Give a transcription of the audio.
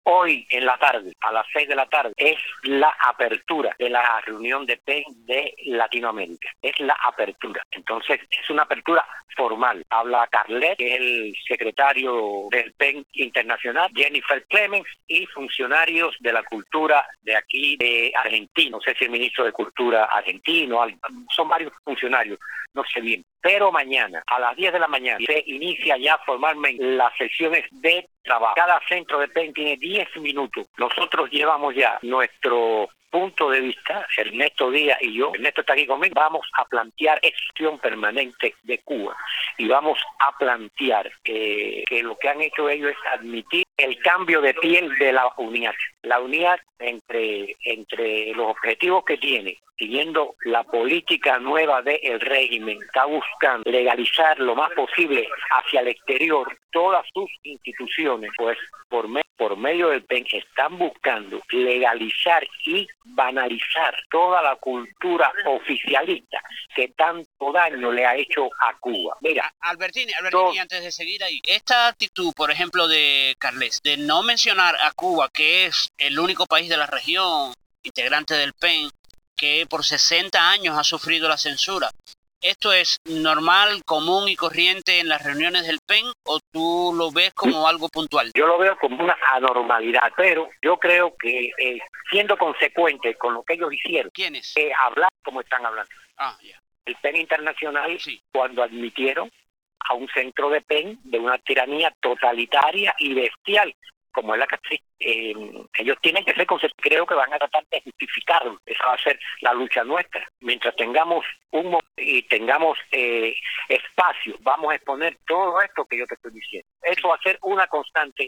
Hoy en la tarde, a las 6 de la tarde, es la apertura de la reunión de PEN de Latinoamérica. Es la apertura. Entonces, es una apertura formal. Habla Carlet, que es el secretario del PEN Internacional, Jennifer Clemens y funcionarios de la cultura de aquí de Argentina. No sé si el ministro de Cultura argentino, son varios funcionarios, no sé bien. Pero mañana, a las 10 de la mañana, se inicia ya formalmente las sesiones de trabajo. Cada centro de PEN tiene 10 minutos. Nosotros llevamos ya nuestro punto de vista, Ernesto Díaz y yo, Ernesto está aquí conmigo, vamos a plantear acción permanente de Cuba y vamos a plantear que lo que han hecho ellos es admitir el cambio de piel de la UNIAC. La UNIAC entre los objetivos que tiene, siguiendo la política nueva del régimen, está buscando legalizar lo más posible hacia el exterior todas sus instituciones, pues por medio del PEN están buscando legalizar y banalizar toda la cultura oficialista que tanto daño le ha hecho a Cuba. Mira, Albertini, antes de seguir ahí, esta actitud, por ejemplo, de Carles, de no mencionar a Cuba, que es el único país de la región integrante del PEN, que por 60 años ha sufrido la censura, ¿esto es normal, común y corriente en las reuniones del PEN o tú lo ves como algo puntual? Yo lo veo como una anormalidad, pero yo creo que siendo consecuente con lo que ellos hicieron, ¿Quiénes? Hablar como están hablando. Ya. El PEN Internacional, sí, cuando admitieron a un centro de PEN de una tiranía totalitaria y bestial, como es la que ellos tienen que ser conscientes, creo que van a tratar de justificarlo. Esa va a ser la lucha nuestra. Mientras tengamos tengamos espacio, vamos a exponer todo esto que yo te estoy diciendo. Eso va a ser una constante